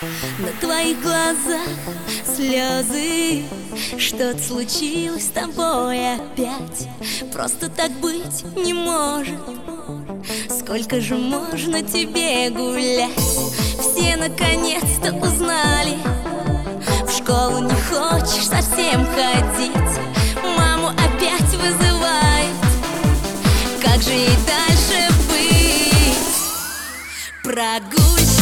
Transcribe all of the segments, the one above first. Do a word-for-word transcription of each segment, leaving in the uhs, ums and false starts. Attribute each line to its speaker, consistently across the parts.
Speaker 1: На твоих глазах слезы. Что-то случилось с тобой опять. Просто так быть не может. Сколько же можно тебе гулять? Все наконец-то узнали. В школу не хочешь совсем ходить. Маму опять вызывает. Как же ей дальше быть? Прогульщица.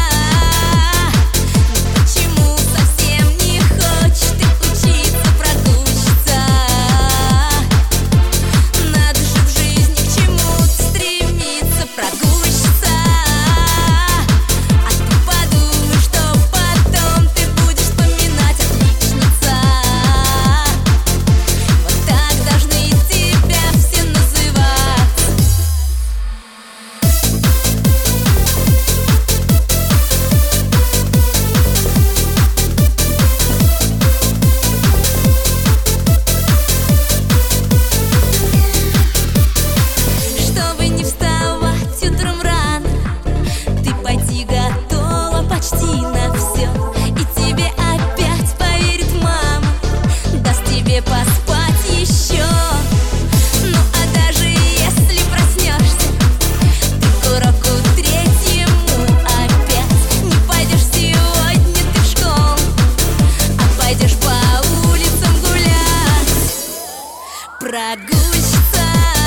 Speaker 1: Прогульщица.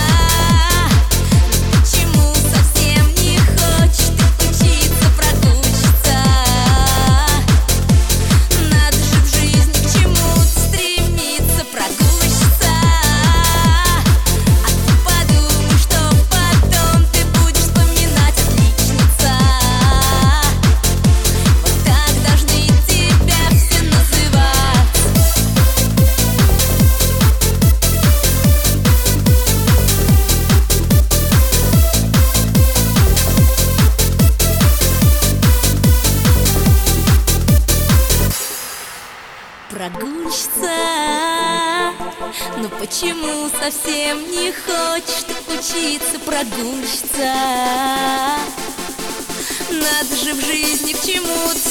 Speaker 1: Почему совсем не хочешь ты учиться, прогульщица? Надо же в жизни к чему-то стремиться, прогульщица. А ты подумай, что потом ты будешь вспоминать, отличница. Вот так должны тебя все называть. Прогульщица. Но почему совсем не хочешь ты учиться, прогульщица? Надо же в жизни к чему-то